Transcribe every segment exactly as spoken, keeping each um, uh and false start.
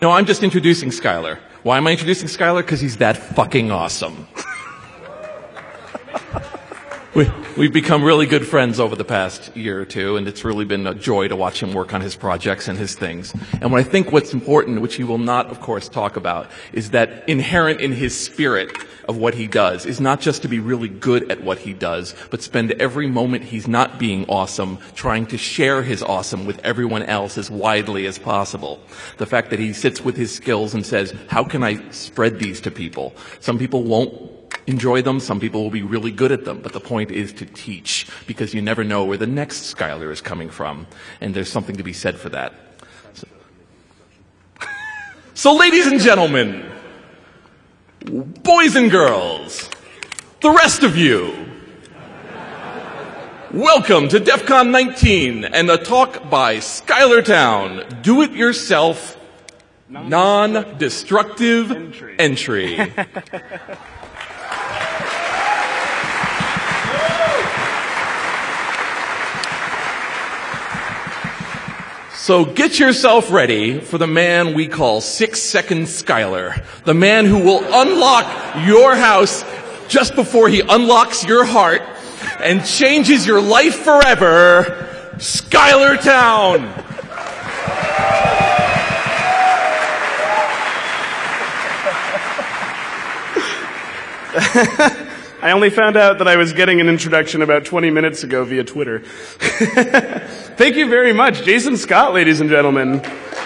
No, I'm just introducing Skylar. Why am I introducing Skylar? Because he's that fucking awesome. we, we've become really good friends over the past year or two, and it's really been a joy to watch him work on his projects and his things. And what I think what's important, which he will not, of course, talk about, is that inherent in his spirit of what he does is not just to be really good at what he does, but spend every moment he's not being awesome trying to share his awesome with everyone else as widely as possible. The fact that he sits with his skills and says, how can I spread these to people? Some people won't enjoy them, some people will be really good at them, but the point is to teach, because you never know where the next Skylar is coming from, and there's something to be said for that. So, so ladies and gentlemen, boys and girls, the rest of you, welcome to DEF CON nineteen and a talk by Skylar Town, do-it-yourself, non-destructive entry. entry. So get yourself ready for the man we call Six Second Skylar, the man who will unlock your house just before he unlocks your heart and changes your life forever, Skylar Town. I only found out that I was getting an introduction about twenty minutes ago via Twitter. Thank you very much. Jason Scott, ladies and gentlemen.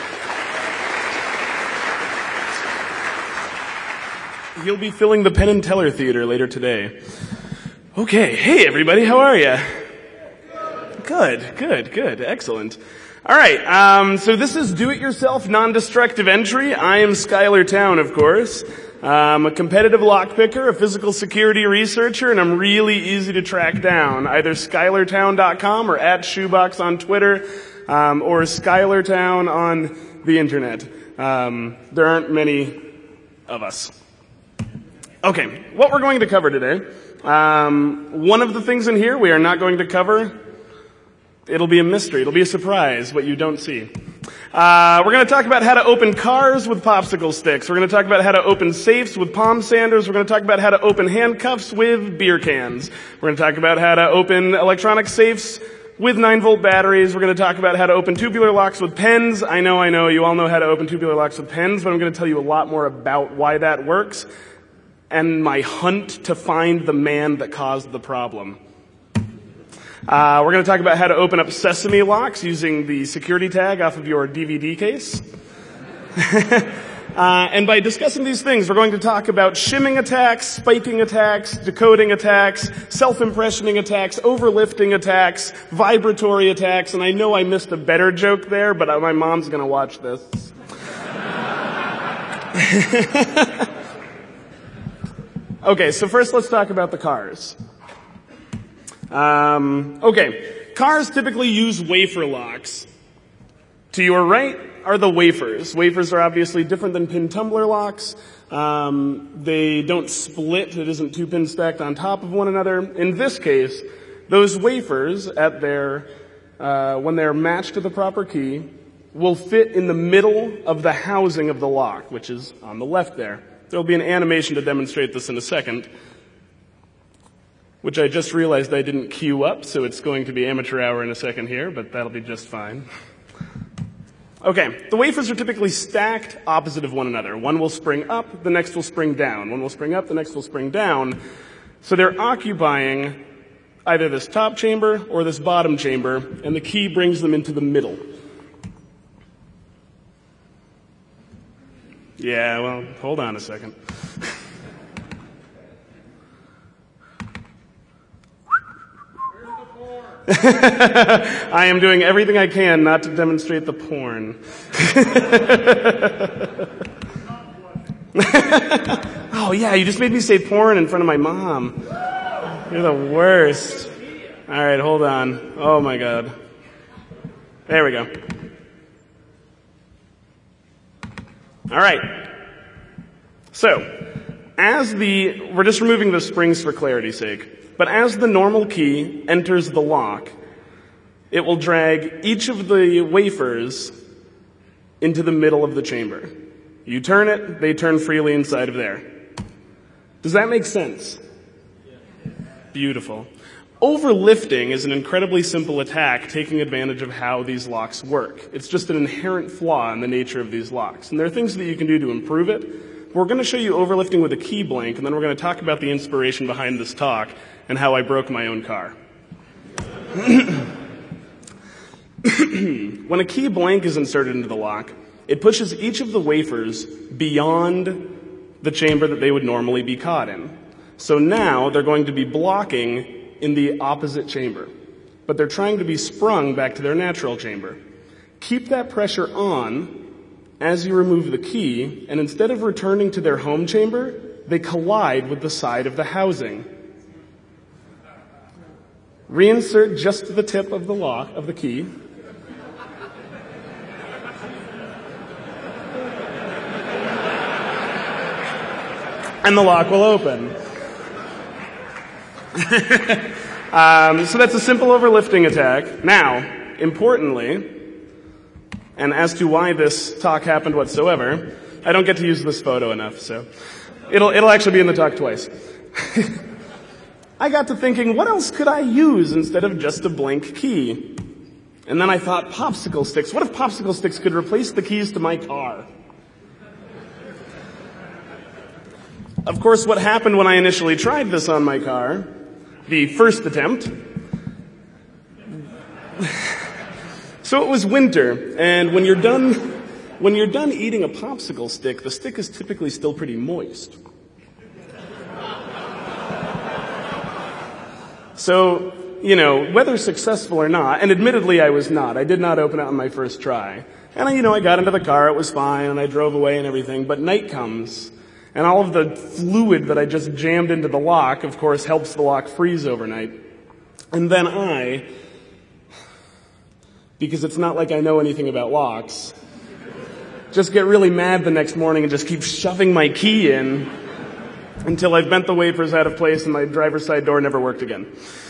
He'll be filling the Penn and Teller Theater later today. Okay. Hey, everybody. How are you? Good, good, good. Excellent. All right. Um, so this is Do-It-Yourself Non-Destructive Entry. I am Skylar Town, of course. I'm a competitive lockpicker, a physical security researcher, and I'm really easy to track down. Either Skylar Town dot com or at Shoebox on Twitter, um, or Skylar Town on the internet. Um, there aren't many of us. Okay, what we're going to cover today. Um, one of the things in here we are not going to cover. It'll be a mystery. It'll be a surprise, what you don't see. Uh, we're going to talk about how to open cars with popsicle sticks. We're going to talk about how to open safes with palm sanders. We're going to talk about how to open handcuffs with beer cans. We're going to talk about how to open electronic safes with nine volt batteries. We're going to talk about how to open tubular locks with pens. I know, I know, you all know how to open tubular locks with pens, but I'm going to tell you a lot more about why that works and my hunt to find the man that caused the problem. Uh, we're going to talk about how to open up sesame locks using the security tag off of your D V D case. uh, and by discussing these things, we're going to talk about shimming attacks, spiking attacks, decoding attacks, self-impressioning attacks, overlifting attacks, vibratory attacks, and I know I missed a better joke there, but my mom's going to watch this. Okay, so first let's talk about the cars. Um, okay, cars typically use wafer locks. To your right are the wafers. Wafers are obviously different than pin tumbler locks. Um, they don't split. It isn't two pins stacked on top of one another. In this case, those wafers at their, uh, when they're matched to the proper key, will fit in the middle of the housing of the lock, which is on the left there. There'll be an animation to demonstrate this in a second, which I just realized I didn't queue up, so it's going to be amateur hour in a second here, but that'll be just fine. Okay, the wafers are typically stacked opposite of one another. One will spring up, the next will spring down. One will spring up, the next will spring down. So they're occupying either this top chamber or this bottom chamber, and the key brings them into the middle. Yeah, well, hold on a second. I am doing everything I can not to demonstrate the porn. Oh yeah, you just made me say porn in front of my mom. You're the worst. All right, hold on. Oh my God. There we go. All right. So, as the, we're just removing the springs for clarity's sake. But as the normal key enters the lock, it will drag each of the wafers into the middle of the chamber. You turn it, they turn freely inside of there. Does that make sense? Beautiful. Overlifting is an incredibly simple attack taking advantage of how these locks work. It's just an inherent flaw in the nature of these locks. And there are things that you can do to improve it. We're going to show you overlifting with a key blank, and then we're going to talk about the inspiration behind this talk and how I broke my own car. When a key blank is inserted into the lock, it pushes each of the wafers beyond the chamber that they would normally be caught in. So now they're going to be blocking in the opposite chamber, but they're trying to be sprung back to their natural chamber. Keep that pressure on as you remove the key, and instead of returning to their home chamber, they collide with the side of the housing. Reinsert just the tip of the lock of the key. And the lock will open. um, so that's a simple overlifting attack. Now, importantly, and as to why this talk happened whatsoever, I don't get to use this photo enough, so it'll, it'll actually be in the talk twice. I got to thinking, what else could I use instead of just a blank key? And then I thought, popsicle sticks. What if popsicle sticks could replace the keys to my car? Of course, what happened when I initially tried this on my car, the first attempt, so it was winter, and when you're done, when you're done eating a popsicle stick, the stick is typically still pretty moist. So, you know, whether successful or not, and admittedly I was not, I did not open it on my first try. And, I, you know, I got into the car, it was fine, and I drove away and everything, but night comes, and all of the fluid that I just jammed into the lock, of course, helps the lock freeze overnight. And then I, because it's not like I know anything about locks, just get really mad the next morning and just keep shoving my key in until I've bent the wafers out of place and my driver's side door never worked again.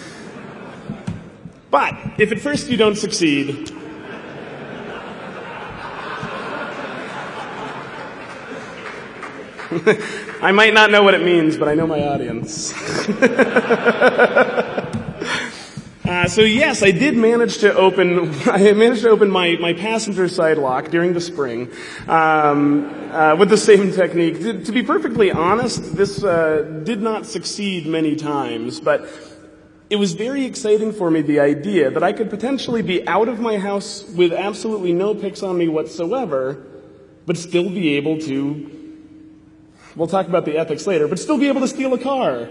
But if at first you don't succeed, I might not know what it means, but I know my audience. uh, so yes, I did manage to open. I managed to open my, my passenger side lock during the spring um, uh, with the same technique. To, to be perfectly honest, this uh, did not succeed many times, but it was very exciting for me, the idea that I could potentially be out of my house with absolutely no picks on me whatsoever, but still be able to. We'll talk about the ethics later, but still be able to steal a car.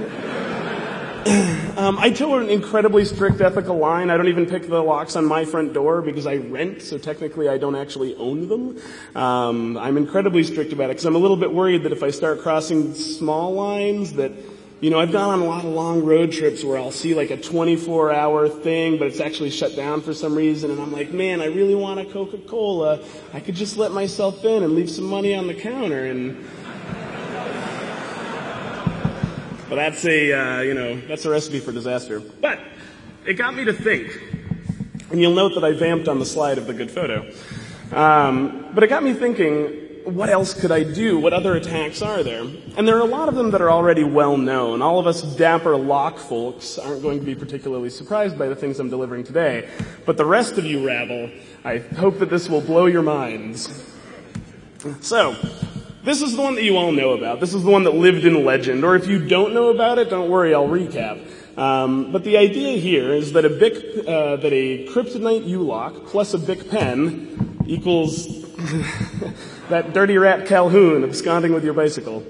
um, I toe an incredibly strict ethical line. I don't even pick the locks on my front door because I rent, so technically I don't actually own them. Um, I'm incredibly strict about it because I'm a little bit worried that if I start crossing small lines that, you know, I've gone on a lot of long road trips where I'll see like a twenty-four hour thing, but it's actually shut down for some reason, and I'm like, man, I really want a Coca-Cola. I could just let myself in and leave some money on the counter, and well, that's a, uh, you know, that's a recipe for disaster. But it got me to think, and you'll note that I vamped on the slide of the good photo. Um, but it got me thinking, what else could I do? What other attacks are there? And there are a lot of them that are already well known. All of us dapper lock folks aren't going to be particularly surprised by the things I'm delivering today. But the rest of you rabble, I hope that this will blow your minds. So, this is the one that you all know about. This is the one that lived in legend. Or if you don't know about it, don't worry, I'll recap. Um, but the idea here is that a Bic, uh, that a kryptonite U-lock plus a Bic pen equals that dirty rat Calhoun absconding with your bicycle.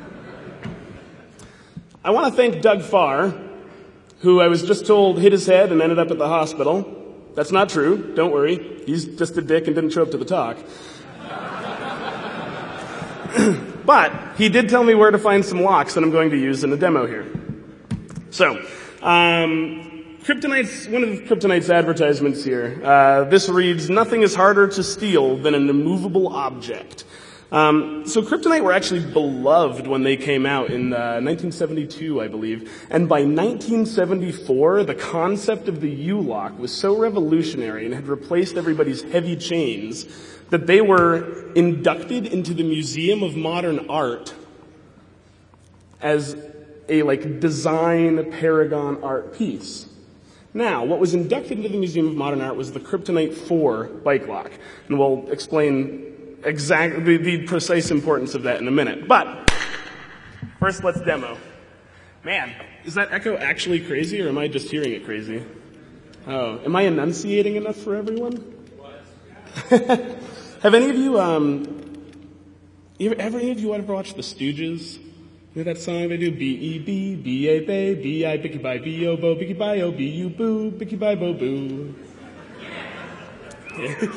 I want to thank Doug Farr, who I was just told hit his head and ended up at the hospital. That's not true. Don't worry. He's just a dick and didn't show up to the talk. But he did tell me where to find some locks that I'm going to use in the demo here. So, um, Kryptonite's, one of Kryptonite's advertisements here. Uh, this reads, "Nothing is harder to steal than an immovable object." Um, so Kryptonite were actually beloved when they came out in uh, nineteen seventy-two, I believe. And by nineteen seventy-four, the concept of the U-lock was so revolutionary and had replaced everybody's heavy chains that they were inducted into the Museum of Modern Art as a like design paragon art piece. Now, what was inducted into the Museum of Modern Art was the Kryptonite four bike lock. And we'll explain exactly the, the precise importance of that in a minute. But first, let's demo. Man, is that echo actually crazy, or am I just hearing it crazy? Oh, am I enunciating enough for everyone? Have any of you, um, ever, ever any of you ever watched The Stooges? You know that song they do? B E B, B A Bay, B I, Bicky Bye, B O Bo, Bicky Bye, O B U Boo, Bicky Bye, Bo Boo. Yeah.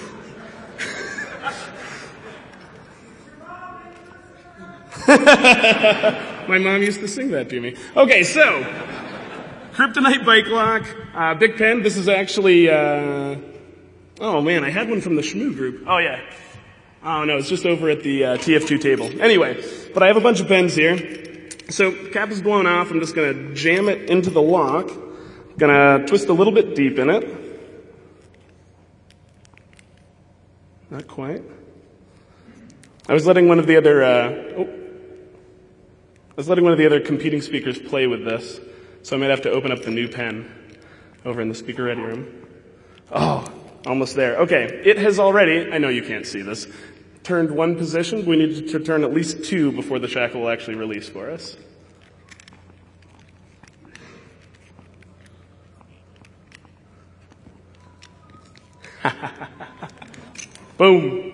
My mom used to sing that to me. Okay, so, Kryptonite bike lock, uh, Big Pen. This is actually, uh, oh man, I had one from the Shmoo group. Oh yeah. Oh no, it's just over at the uh, T F two table. Anyway, but I have a bunch of pens here. So, cap is blown off. I'm just gonna jam it into the lock. Gonna twist a little bit deep in it. Not quite. I was letting one of the other, uh, oh. I was letting one of the other competing speakers play with this, so I might have to open up the new pen over in the speaker ready room. Oh, almost there. Okay, it has already, I know you can't see this, turned one position. We need to turn at least two before the shackle will actually release for us. Boom.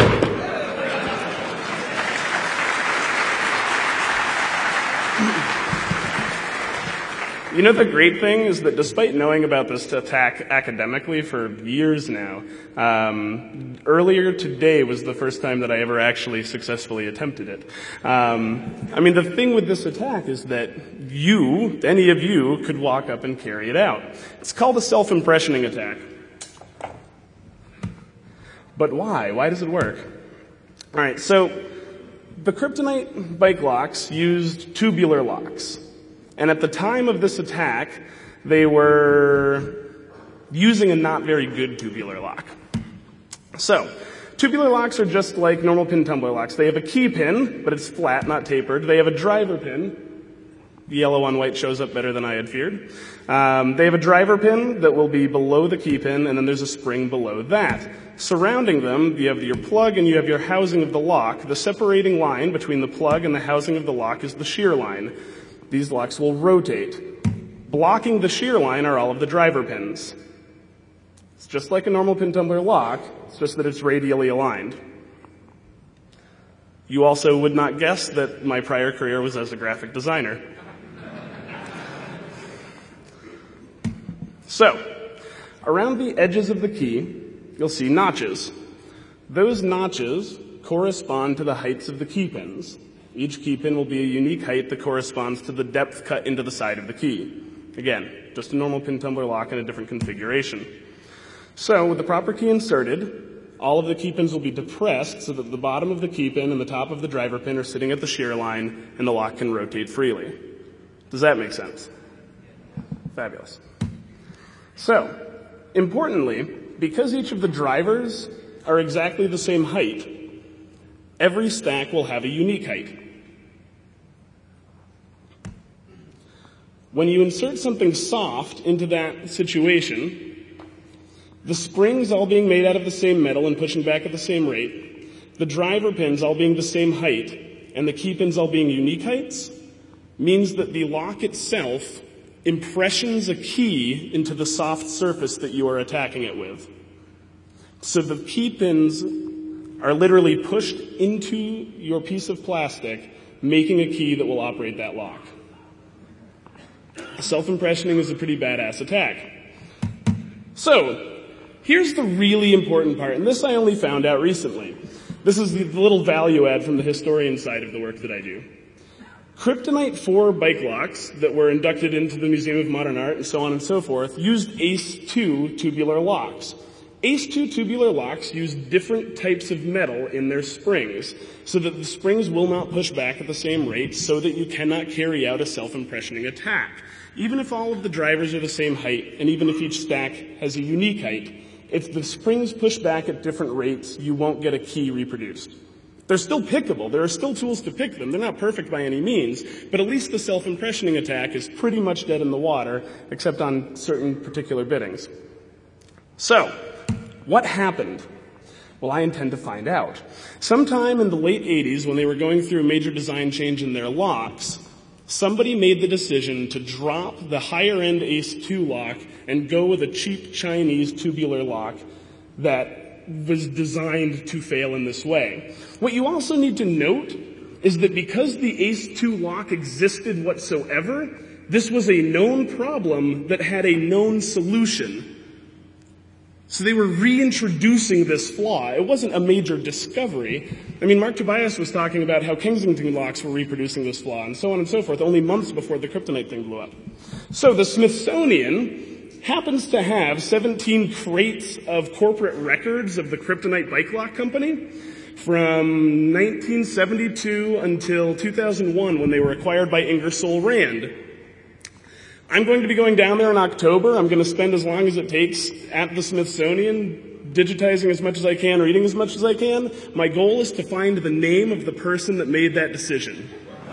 You know, the great thing is that despite knowing about this attack academically for years now, um, earlier today was the first time that I ever actually successfully attempted it. Um, I mean, the thing with this attack is that you, any of you, could walk up and carry it out. It's called a self-impressioning attack. But why? Why does it work? All right, so the Kryptonite bike locks used tubular locks. And at the time of this attack, they were using a not very good tubular lock. So, tubular locks are just like normal pin tumbler locks. They have a key pin, but it's flat, not tapered. They have a driver pin. The yellow on white shows up better than I had feared. Um, they have a driver pin that will be below the key pin, and then there's a spring below that. Surrounding them, you have your plug and you have your housing of the lock. The separating line between the plug and the housing of the lock is the shear line. These locks will rotate. Blocking the shear line are all of the driver pins. It's just like a normal pin tumbler lock, it's just that it's radially aligned. You also would not guess that my prior career was as a graphic designer. So, around the edges of the key, you'll see notches. Those notches correspond to the heights of the key pins. Each key pin will be a unique height that corresponds to the depth cut into the side of the key. Again, just a normal pin tumbler lock in a different configuration. So, with the proper key inserted, all of the key pins will be depressed so that the bottom of the key pin and the top of the driver pin are sitting at the shear line and the lock can rotate freely. Does that make sense? Fabulous. So, importantly, because each of the drivers are exactly the same height, every stack will have a unique height. When you insert something soft into that situation, the springs all being made out of the same metal and pushing back at the same rate, the driver pins all being the same height, and the key pins all being unique heights, means that the lock itself impressions a key into the soft surface that you are attacking it with. So the key pins are literally pushed into your piece of plastic, making a key that will operate that lock. Self-impressioning is a pretty badass attack. So, here's the really important part, and this I only found out recently. This is the little value add from the historian side of the work that I do. Kryptonite four bike locks that were inducted into the Museum of Modern Art and so on and so forth used A C E two tubular locks. A C E two tubular locks use different types of metal in their springs so that the springs will not push back at the same rate so that you cannot carry out a self-impressioning attack. Even if all of the drivers are the same height, and even if each stack has a unique height, if the springs push back at different rates, you won't get a key reproduced. They're still pickable. There are still tools to pick them. They're not perfect by any means, but at least the self-impressioning attack is pretty much dead in the water, except on certain particular biddings. So, what happened? Well, I intend to find out. Sometime in the late eighties, when they were going through a major design change in their locks, somebody made the decision to drop the higher-end A C E two lock and go with a cheap Chinese tubular lock that was designed to fail in this way. What you also need to note is that because the A C E two lock existed whatsoever, this was a known problem that had a known solution. So they were reintroducing this flaw. It wasn't a major discovery. I mean, Mark Tobias was talking about how Kensington locks were reproducing this flaw and so on and so forth, only months before the kryptonite thing blew up. So the Smithsonian happens to have seventeen crates of corporate records of the Kryptonite Bike Lock Company from nineteen seventy-two until two thousand one when they were acquired by Ingersoll Rand. I'm going to be going down there in October. I'm going to spend as long as it takes at the Smithsonian, digitizing as much as I can, reading as much as I can. My goal is to find the name of the person that made that decision.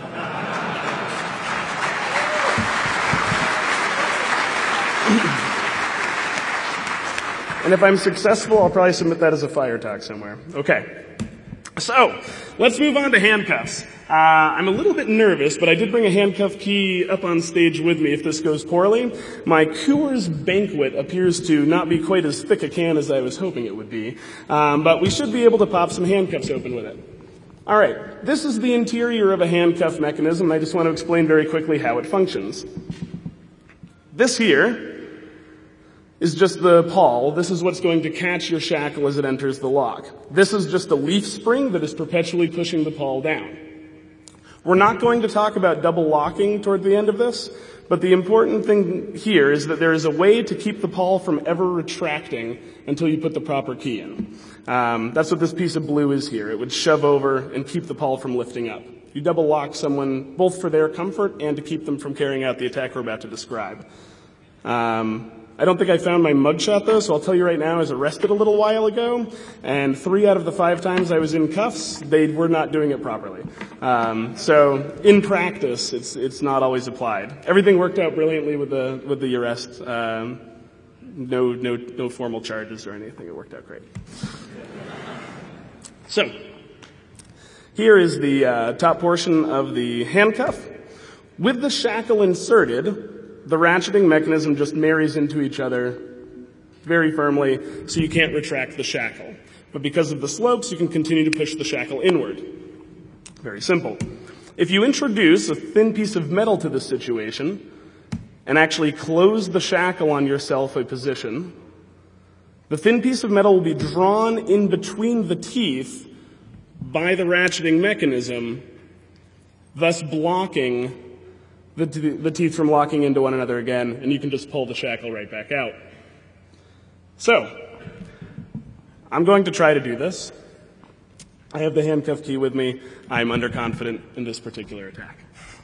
And if I'm successful, I'll probably submit that as a fire talk somewhere. Okay. So, let's move on to handcuffs. Uh, I'm a little bit nervous, but I did bring a handcuff key up on stage with me if this goes poorly. My Coors Banquet appears to not be quite as thick a can as I was hoping it would be, um, but we should be able to pop some handcuffs open with it. All right, this is the interior of a handcuff mechanism. I just want to explain very quickly how it functions. This here is just the pawl. This is what's going to catch your shackle as it enters the lock. This is just a leaf spring that is perpetually pushing the pawl down. We're not going to talk about double locking toward the end of this, but the important thing here is that there is a way to keep the pawl from ever retracting until you put the proper key in. Um, that's what this piece of blue is here. It would shove over and keep the pawl from lifting up. You double lock someone both for their comfort and to keep them from carrying out the attack we're about to describe. Um, I don't think I found my mugshot though, so I'll tell you right now I was arrested a little while ago, and three out of the five times I was in cuffs, they were not doing it properly. Um, so in practice, it's it's not always applied. Everything worked out brilliantly with the with the arrest. Um, no no no formal charges or anything. It worked out great. So here is the uh, top portion of the handcuff. With the shackle inserted, the ratcheting mechanism just marries into each other very firmly, so you can't retract the shackle. But because of the slopes, you can continue to push the shackle inward. Very simple. If you introduce a thin piece of metal to this situation and actually close the shackle on yourself a position, the thin piece of metal will be drawn in between the teeth by the ratcheting mechanism, thus blocking The, the teeth from locking into one another again, and you can just pull the shackle right back out. So, I'm going to try to do this. I have the handcuff key with me. I'm underconfident in this particular attack.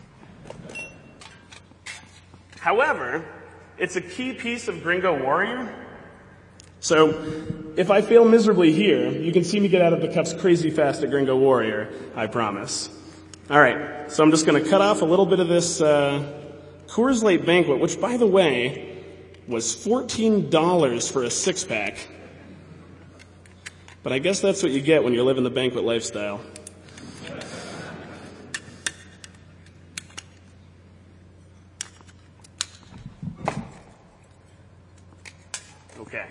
However, it's a key piece of Gringo Warrior. So, if I fail miserably here, you can see me get out of the cuffs crazy fast at Gringo Warrior, I promise. All right, so I'm just going to cut off a little bit of this uh, Coors Light Banquet, which, by the way, was fourteen dollars for a six-pack. But I guess that's what you get when you're living the banquet lifestyle. Okay.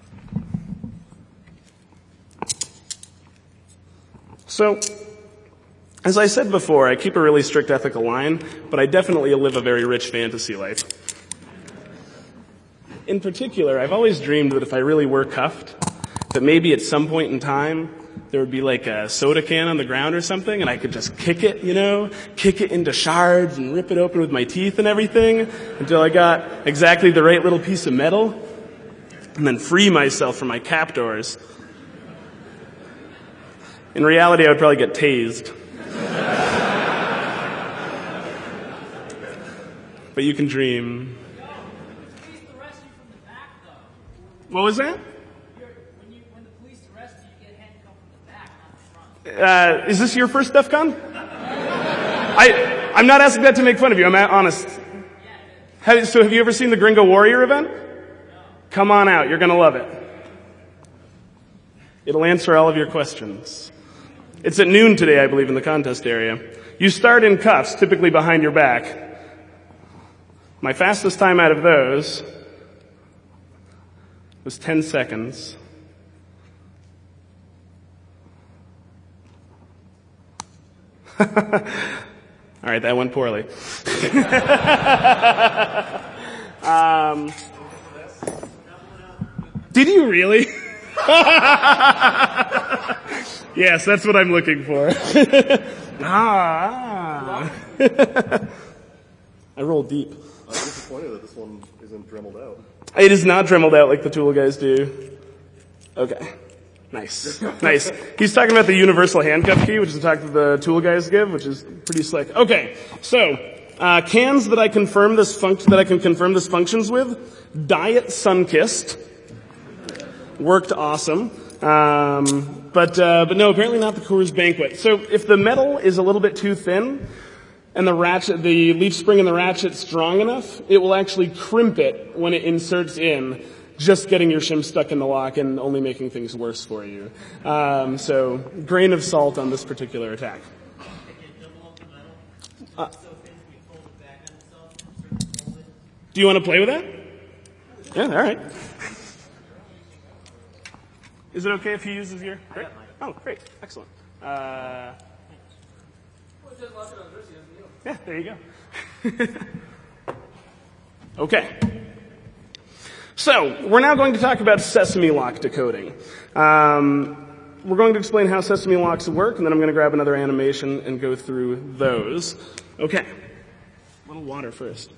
So, as I said before, I keep a really strict ethical line, but I definitely live a very rich fantasy life. In particular, I've always dreamed that if I really were cuffed, that maybe at some point in time, there would be like a soda can on the ground or something, and I could just kick it, you know, kick it into shards and rip it open with my teeth and everything until I got exactly the right little piece of metal. and then free myself from my captors. In reality, I would probably get tased. But you can dream. What was that? When, you, when the police arrest you, you get handcuffed from the back, not the front. Uh, is this your first DEF CON? I, I'm not asking that to make fun of you. I'm honest. Have, so have you ever seen the Gringo Warrior event? No. Come on out. You're going to love it. It'll answer all of your questions. It's at noon today, I believe, in the contest area. You start in cuffs, typically behind your back. My fastest time out of those was ten seconds. All right, that went poorly. um, did you really? Yes, that's what I'm looking for. ah. I roll deep. I'm disappointed that this one isn't dremeled out. It is not dremeled out like the Tool guys do. Okay. Nice. Nice. He's talking about the universal handcuff key, which is the talk that the Tool guys give, which is pretty slick. Okay. So, uh, cans that I confirm this func- that I can confirm this functions with. Diet Sunkist. Worked awesome. Um, but, uh, but no, apparently not the Coors Banquet. So if the metal is a little bit too thin, and the ratchet, the leaf spring and the ratchet strong enough, it will actually crimp it when it inserts in, just getting your shim stuck in the lock and only making things worse for you. Um, so, grain of salt on this particular attack. Uh, do you want to play with that? Yeah, all right. Is it okay if he uses your? Great. Oh, great, excellent. Uh, Yeah, there you go. Okay. So, we're now going to talk about sesame lock decoding. Um, we're going to explain how sesame locks work, and then I'm going to grab another animation and go through those. Okay. A little water first.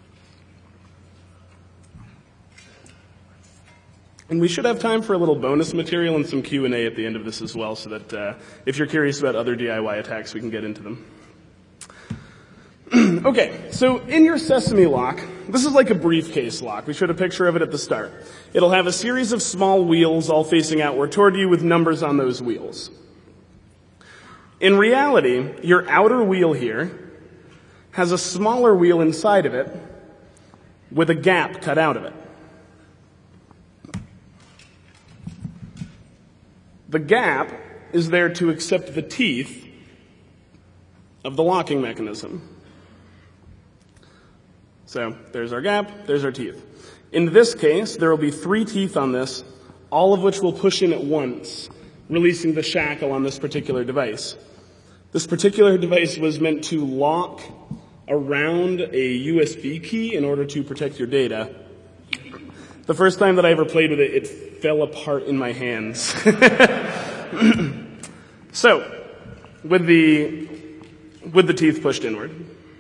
And we should have time for a little bonus material and some Q and A at the end of this as well, so that uh, if you're curious about other D I Y attacks, we can get into them. Okay, so in your sesame lock, this is like a briefcase lock. We showed a picture of it at the start. It'll have a series of small wheels all facing outward toward you with numbers on those wheels. In reality, your outer wheel here has a smaller wheel inside of it with a gap cut out of it. The gap is there to accept the teeth of the locking mechanism. So there's our gap, there's our teeth. In this case, there will be three teeth on this, all of which will push in at once, releasing the shackle on this particular device. This particular device was meant to lock around a U S B key in order to protect your data. The first time that I ever played with it, it fell apart in my hands. So, with the, with the teeth pushed inward.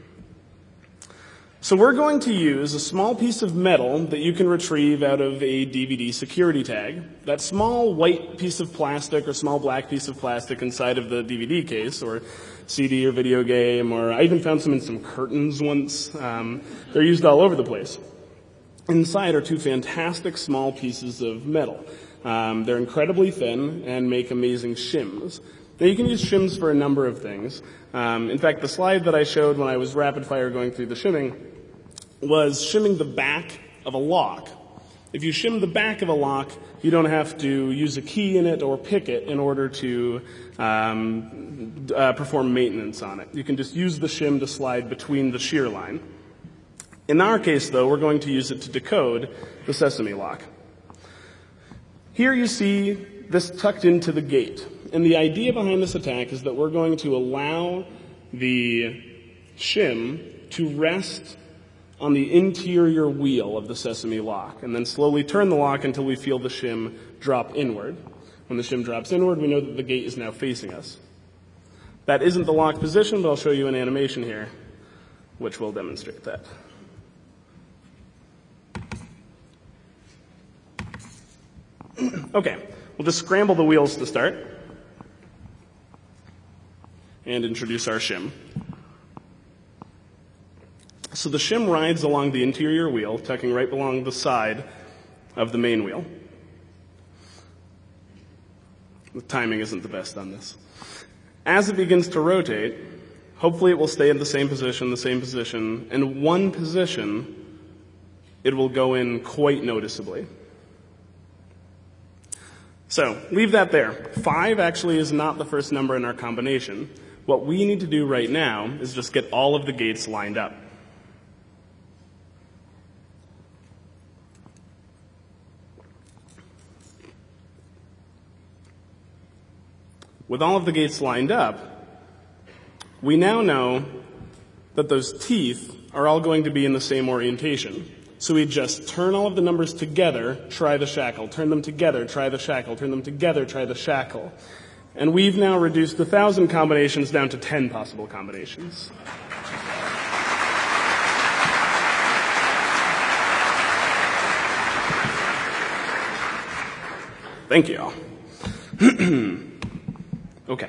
So we're going to use a small piece of metal that you can retrieve out of a D V D security tag. That small white piece of plastic or small black piece of plastic inside of the D V D case or C D or video game, or I even found some in some curtains once. Um, they're used all over the place. Inside are two fantastic small pieces of metal. Um, they're incredibly thin and make amazing shims. Now you can use shims for a number of things. Um, in fact, the slide that I showed when I was rapid fire going through the shimming was shimming the back of a lock. If you shim the back of a lock, you don't have to use a key in it or pick it in order to um, uh, perform maintenance on it. You can just use the shim to slide between the shear line. In our case, though, we're going to use it to decode the sesame lock. Here you see this tucked into the gate. And the idea behind this attack is that we're going to allow the shim to rest on the interior wheel of the sesame lock, and then slowly turn the lock until we feel the shim drop inward. When the shim drops inward, we know that the gate is now facing us. That isn't the lock position, but I'll show you an animation here, which will demonstrate that. Okay, we'll just scramble the wheels to start and introduce our shim. So the shim rides along the interior wheel, tucking right along the side of the main wheel. The timing isn't the best on this. As it begins to rotate, hopefully it will stay in the same position, the same position. In one position, it will go in quite noticeably. So, leave that there. Five actually is not the first number in our combination. What we need to do right now is just get all of the gates lined up. With all of the gates lined up, we now know that those teeth are all going to be in the same orientation. So we just turn all of the numbers together, try the shackle, turn them together, try the shackle, turn them together, try the shackle. And we've now reduced the thousand combinations down to ten possible combinations. Thank you all. Okay.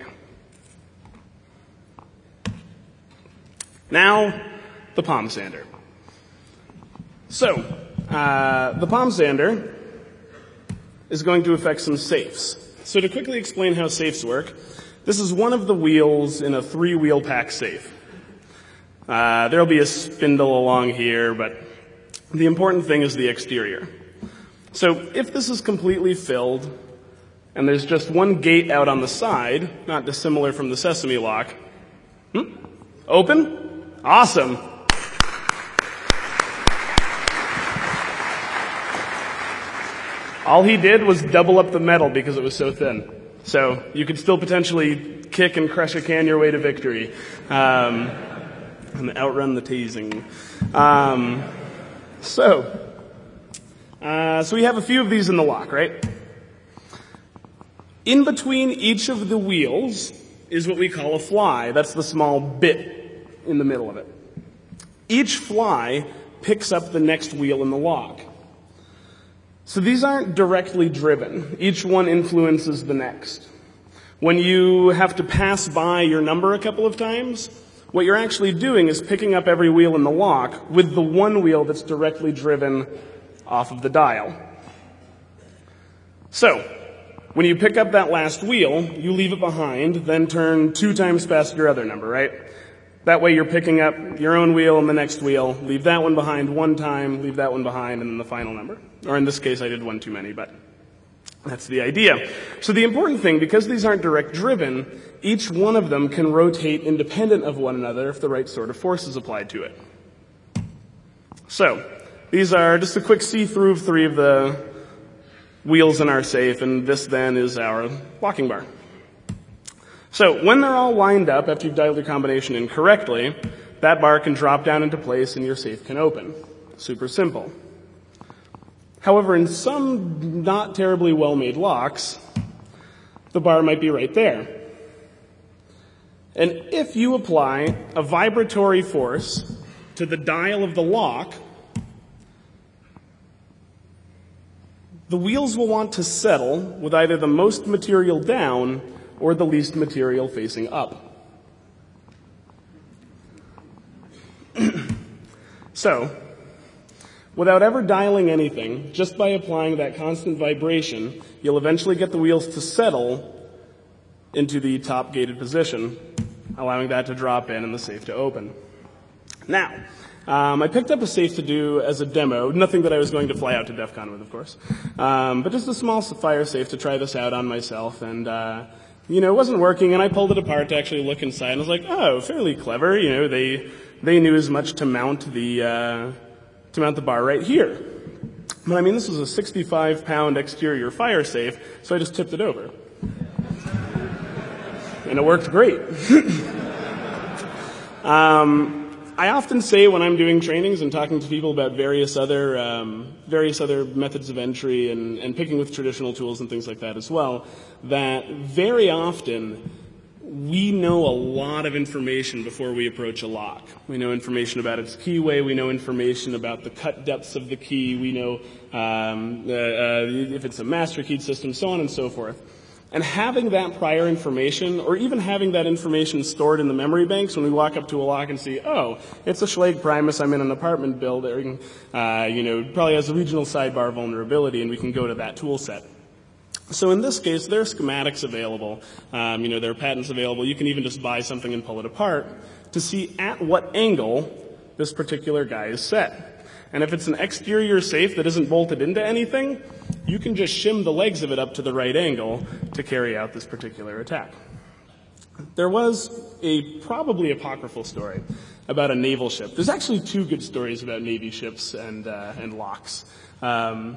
Now, the palm sander. So, uh, the palm sander is going to affect some safes. So to quickly explain how safes work, this is one of the wheels in a three-wheel pack safe. Uh, there'll be a spindle along here, but the important thing is the exterior. So if this is completely filled, and there's just one gate out on the side, not dissimilar from the sesame lock. Hmm? Open? Awesome. All he did was double up the metal because it was so thin. So you could still potentially kick and crush a can your way to victory. Um, and outrun the teasing. Um, so, uh, so we have a few of these in the lock, right? In between each of the wheels is what we call a fly. That's the small bit in the middle of it. Each fly picks up the next wheel in the lock. So these aren't directly driven. Each one influences the next. When you have to pass by your number a couple of times, what you're actually doing is picking up every wheel in the lock with the one wheel that's directly driven off of the dial. So, when you pick up that last wheel, you leave it behind, then turn two times past your other number, right? That way you're picking up your own wheel and the next wheel, leave that one behind one time, leave that one behind, and then the final number. Or in this case, I did one too many, but that's the idea. So the important thing, because these aren't direct driven, each one of them can rotate independent of one another if the right sort of force is applied to it. So, these are just a quick see-through of three of the wheels in our safe, and this then is our locking bar. So when they're all lined up, after you've dialed your combination in correctly, that bar can drop down into place and your safe can open. Super simple. However, in some not terribly well-made locks, the bar might be right there. And if you apply a vibratory force to the dial of the lock, the wheels will want to settle with either the most material down or the least material facing up. So, without ever dialing anything, just by applying that constant vibration, you'll eventually get the wheels to settle into the top gated position, allowing that to drop in and the safe to open. Now, Um, I picked up a safe to do as a demo, nothing that I was going to fly out to DEF CON with, of course, um, but just a small fire safe to try this out on myself, and, uh, you know, it wasn't working, and I pulled it apart to actually look inside, and I was like, oh, fairly clever, you know, they, they knew as much to mount the, uh, to mount the bar right here. But I mean, this was a sixty-five pound exterior fire safe, so I just tipped it over. And it worked great. um, I often say when I'm doing trainings and talking to people about various other um, various other methods of entry and, and picking with traditional tools and things like that as well, that very often we know a lot of information before we approach a lock. We know information about its keyway. We know information about the cut depths of the key. We know um, uh, uh, if it's a master keyed system, so on and so forth. And having that prior information, or even having that information stored in the memory banks when we walk up to a lock and see, oh, it's a Schlage Primus, I'm in an apartment building, uh, you know, probably has a regional sidebar vulnerability, and we can go to that tool set. So in this case, there are schematics available. Um, you know, there are patents available. You can even just buy something and pull it apart to see at what angle this particular guy is set. And if it's an exterior safe that isn't bolted into anything, you can just shim the legs of it up to the right angle to carry out this particular attack. There was a probably apocryphal story about a naval ship. There's actually two good stories about Navy ships and, uh, and locks. Um,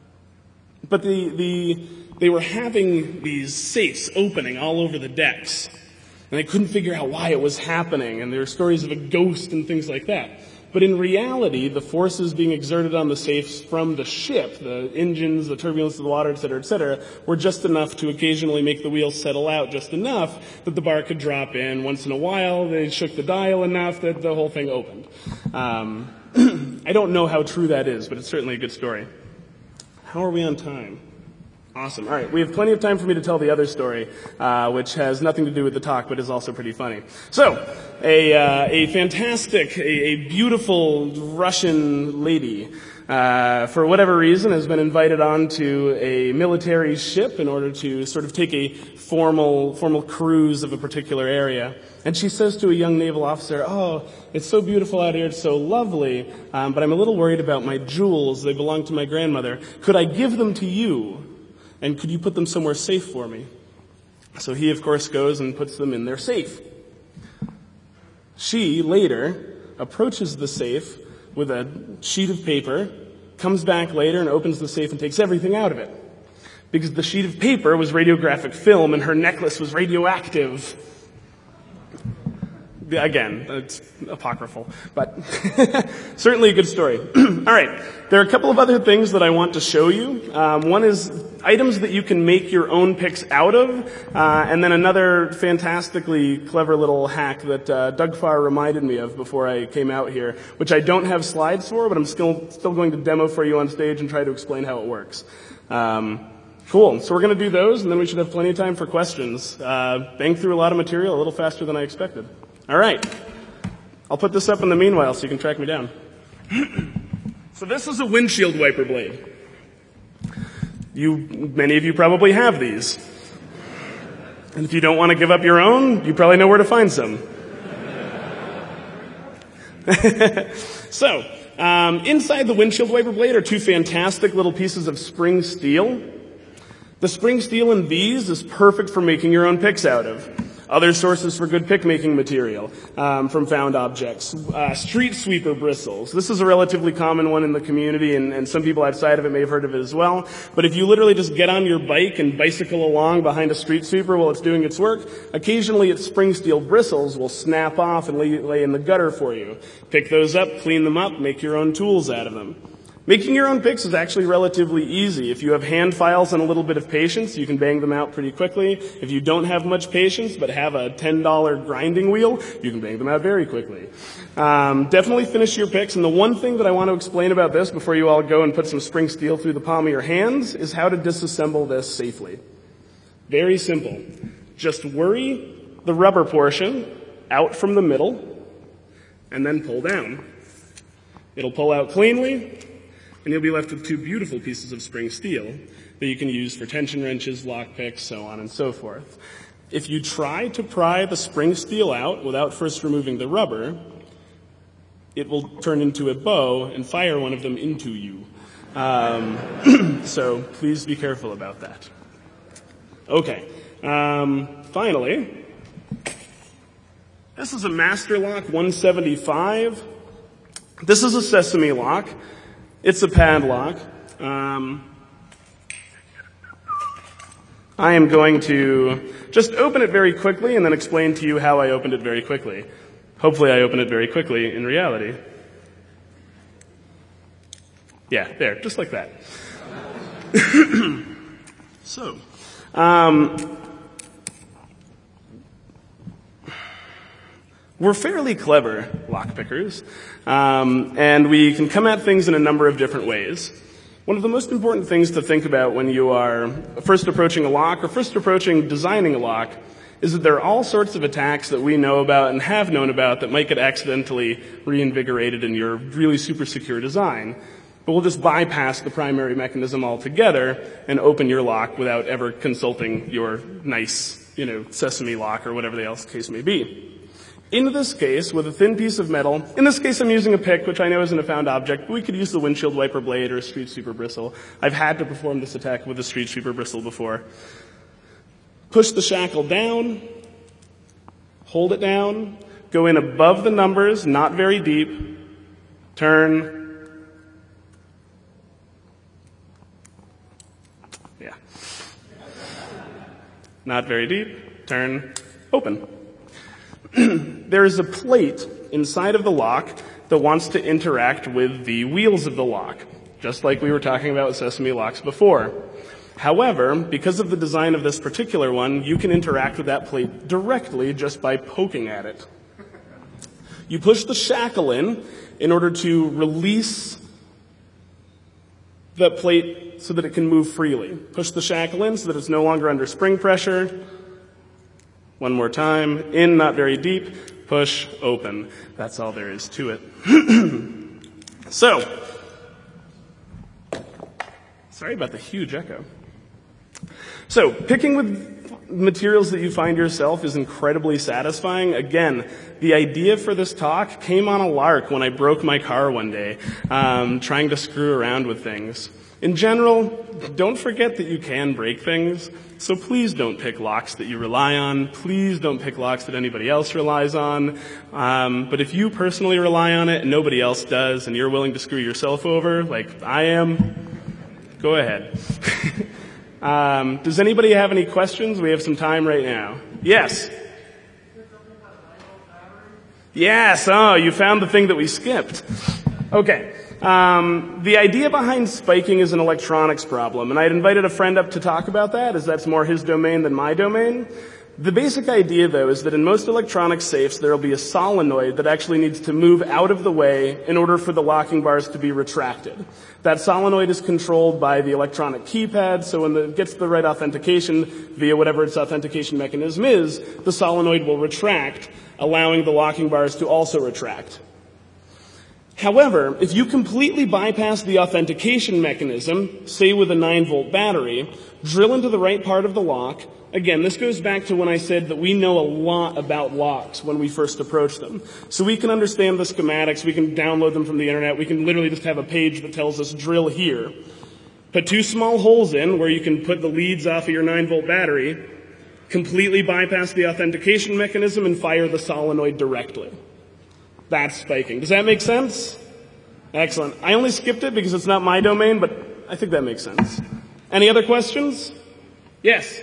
But the, the, they were having these safes opening all over the decks, and they couldn't figure out why it was happening, and there were stories of a ghost and things like that. But in reality, the forces being exerted on the safes from the ship, the engines, the turbulence of the water, et cetera, et cetera, were just enough to occasionally make the wheels settle out just enough that the bar could drop in. Once in a while, they shook the dial enough that the whole thing opened. Um, I don't know how true that is, but it's certainly a good story. How are we on time? Awesome. All right. We have plenty of time for me to tell the other story, uh, which has nothing to do with the talk, but is also pretty funny. So, a, uh, a fantastic, a, a beautiful Russian lady, uh, for whatever reason, has been invited onto a military ship in order to sort of take a formal, formal cruise of a particular area. And she says to a young naval officer, oh, it's so beautiful out here, it's so lovely, um, but I'm a little worried about my jewels. They belong to my grandmother. Could I give them to you? And could you put them somewhere safe for me? So he, of course, goes and puts them in their safe. She, later, approaches the safe with a sheet of paper, comes back later and opens the safe and takes everything out of it. Because the sheet of paper was radiographic film and her necklace was radioactive. Again, it's apocryphal, but certainly a good story. All right, there are a couple of other things that I want to show you. Um, one is items that you can make your own picks out of, uh, and then another fantastically clever little hack that uh, Doug Farr reminded me of before I came out here, which I don't have slides for, but I'm still still going to demo for you on stage and try to explain how it works. Um, Cool. So we're going to do those, and then we should have plenty of time for questions. Uh, bang through a lot of material a little faster than I expected. All right. I'll put this up in the meanwhile so you can track me down. So this is a windshield wiper blade. You, many of you probably have these. And if you don't want to give up your own, you probably know where to find some. So, um, inside the windshield wiper blade are two fantastic little pieces of spring steel. The spring steel in these is perfect for making your own picks out of. Other sources for good pick-making material um, from found objects. Uh, street sweeper bristles. This is a relatively common one in the community, and, and some people outside of it may have heard of it as well. But if you literally just get on your bike and bicycle along behind a street sweeper while it's doing its work, occasionally its spring steel bristles will snap off and lay, lay in the gutter for you. Pick those up, clean them up, make your own tools out of them. Making your own picks is actually relatively easy. If you have hand files and a little bit of patience, you can bang them out pretty quickly. If you don't have much patience but have a ten dollar grinding wheel, you can bang them out very quickly. Um, definitely finish your picks. And the one thing that I want to explain about this before you all go and put some spring steel through the palm of your hands is how to disassemble this safely. Very simple. Just worry the rubber portion out from the middle and then pull down. It'll pull out cleanly, and you'll be left with two beautiful pieces of spring steel that you can use for tension wrenches, lock picks, so on and so forth. If you try to pry the spring steel out without first removing the rubber, it will turn into a bow and fire one of them into you. Um, so please be careful about that. Okay. Um, finally, this is a Master Lock one seventy-five. This is a sesame lock. It's a padlock. Um, I am going to just open it very quickly and then explain to you how I opened it very quickly. Hopefully I opened it very quickly in reality. Yeah, there, just like that. So, um, We're fairly clever lockpickers, um, and we can come at things in a number of different ways. One of the most important things to think about when you are first approaching a lock or first approaching designing a lock is that there are all sorts of attacks that we know about and have known about that might get accidentally reinvigorated in your really super secure design. But we'll just bypass the primary mechanism altogether and open your lock without ever consulting your nice, you know, sesame lock or whatever the else case may be. In this case, with a thin piece of metal, in this case I'm using a pick, which I know isn't a found object, but we could use the windshield wiper blade or a street sweeper bristle. I've had to perform this attack with a street sweeper bristle before. Push the shackle down, hold it down, go in above the numbers, not very deep, turn, yeah, not very deep, turn, open. There is a plate inside of the lock that wants to interact with the wheels of the lock, just like we were talking about with sesame locks before. However, because of the design of this particular one, you can interact with that plate directly just by poking at it. You push the shackle in in order to release the plate so that it can move freely. Push the shackle in so that it's no longer under spring pressure. One more time. In, not very deep. Push, open. That's all there is to it. So, sorry about the huge echo. So, picking with materials that you find yourself is incredibly satisfying. Again, the idea for this talk came on a lark when I broke my car one day, um, trying to screw around with things. In general, don't forget that you can break things, so please don't pick locks that you rely on. Please don't pick locks that anybody else relies on. Um, but if you personally rely on it and nobody else does, and you're willing to screw yourself over, like I am, go ahead. um, does anybody have any questions? We have some time right now. Yes? Yes, oh, you found the thing that we skipped. Okay. Um, the idea behind spiking is an electronics problem, and I had invited a friend up to talk about that, as that's more his domain than my domain. The basic idea, though, is that in most electronic safes, there will be a solenoid that actually needs to move out of the way in order for the locking bars to be retracted. That solenoid is controlled by the electronic keypad, so when it gets the right authentication via whatever its authentication mechanism is, the solenoid will retract, allowing the locking bars to also retract. However, if you completely bypass the authentication mechanism, say with a nine volt battery, drill into the right part of the lock. Again, this goes back to when I said that we know a lot about locks when we first approach them. So we can understand the schematics, we can download them from the internet, we can literally just have a page that tells us drill here. Put two small holes in where you can put the leads off of your nine volt battery, completely bypass the authentication mechanism, and fire the solenoid directly. That's spiking. Does that make sense? Excellent. I only skipped it because it's not my domain, but I think that makes sense. Any other questions? Yes?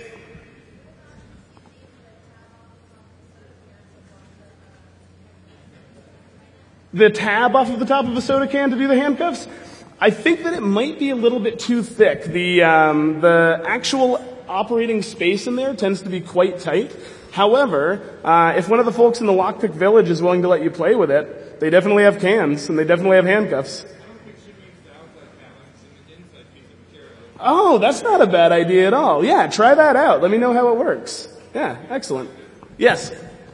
The tab off of the top of a soda can to do the handcuffs? I think that it might be a little bit too thick. The, um, the actual operating space in there tends to be quite tight. However, uh, if one of the folks in the Lockpick Village is willing to let you play with it, they definitely have cans, and they definitely have handcuffs. Oh, that's not a bad idea at all. Yeah, try that out. Let me know how it works. Yeah, excellent. Yes?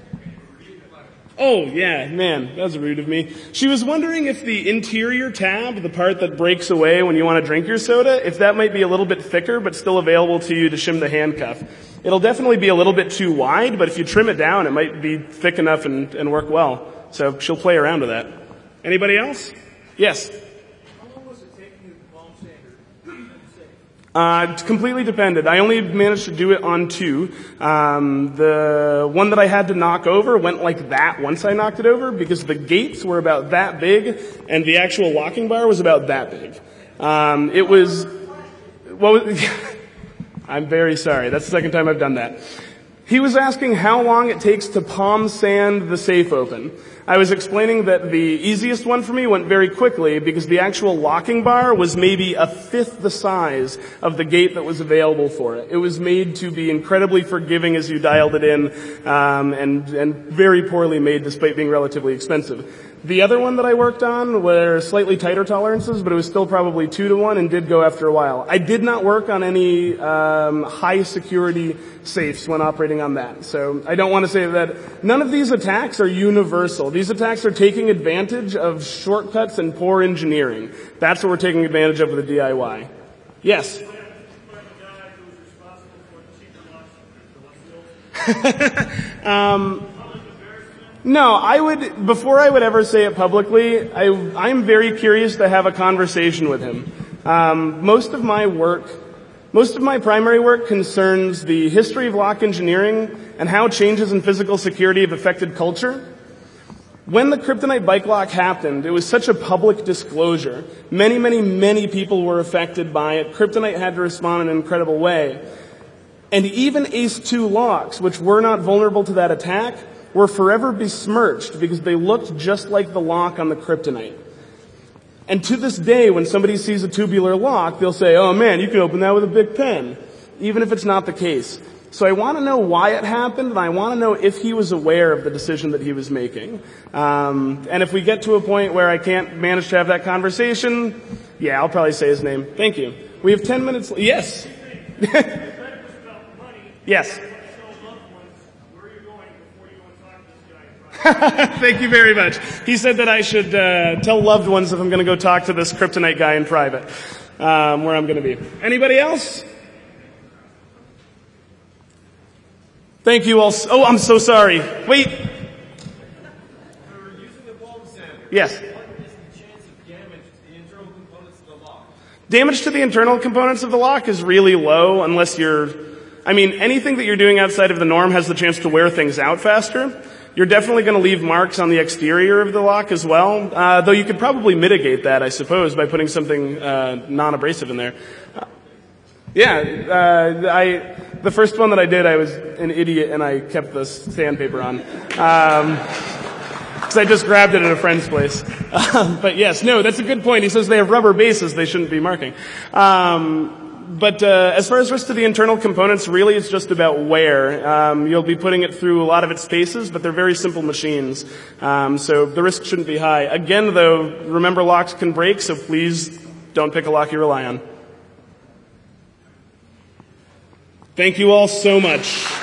Oh, yeah, man, that was rude of me. She was wondering if the interior tab, the part that breaks away when you want to drink your soda, if that might be a little bit thicker but still available to you to shim the handcuff. It'll definitely be a little bit too wide, but if you trim it down, it might be thick enough and, and work well. So she'll play around with that. Anybody else? Yes? How long was it taking you to palm sander? Uh, it's completely depended. I only managed to do it on two. Um, the one that I had to knock over went like that once I knocked it over because the gates were about that big and the actual locking bar was about that big. Um, it was, what was, I'm very sorry. That's the second time I've done that. He was asking how long it takes to palm sand the safe open. I was explaining that the easiest one for me went very quickly because the actual locking bar was maybe a fifth the size of the gate that was available for it. It was made to be incredibly forgiving as you dialed it in, um, and, and very poorly made despite being relatively expensive. The other one that I worked on were slightly tighter tolerances, but it was still probably two to one and did go after a while. I did not work on any um, high security safes when operating on that. So I don't want to say that none of these attacks are universal. These attacks are taking advantage of shortcuts and poor engineering. That's what we're taking advantage of with the D I Y. Yes? um... No, I would, before I would ever say it publicly, I, I'm very curious to have a conversation with him. Um, most of my work, most of my primary work concerns the history of lock engineering and how changes in physical security have affected culture. When the Kryptonite bike lock happened, it was such a public disclosure. Many, many, many people were affected by it. Kryptonite had to respond in an incredible way. And even A C E two locks, which were not vulnerable to that attack, were forever besmirched because they looked just like the lock on the Kryptonite. And to this day, when somebody sees a tubular lock, they'll say, oh man, you can open that with a big pen, even if it's not the case. So I want to know why it happened, and I want to know if he was aware of the decision that he was making. Um, and if we get to a point where I can't manage to have that conversation, yeah, I'll probably say his name. Thank you. We have ten minutes. Yes. Yes. Thank you very much. He said that I should uh, tell loved ones if I'm going to go talk to this Kryptonite guy in private, um, where I'm going to be. Anybody else? Thank you all. So- oh, I'm so sorry. Wait. Yes. Damage to the internal components of the lock is really low unless you're, I mean, anything that you're doing outside of the norm has the chance to wear things out faster. You're definitely going to leave marks on the exterior of the lock as well, uh, though you could probably mitigate that, I suppose, by putting something uh, non-abrasive in there. Uh, yeah, uh, I the first one that I did, I was an idiot and I kept the sandpaper on. Um, because I just grabbed it at a friend's place. Uh, but yes, no, that's a good point. He says they have rubber bases, they shouldn't be marking. Um, But uh, as far as rest of the internal components, really it's just about wear. Um, you'll be putting it through a lot of its paces, but they're very simple machines. Um, so the risk shouldn't be high. Again, though, remember locks can break, so please don't pick a lock you rely on. Thank you all so much.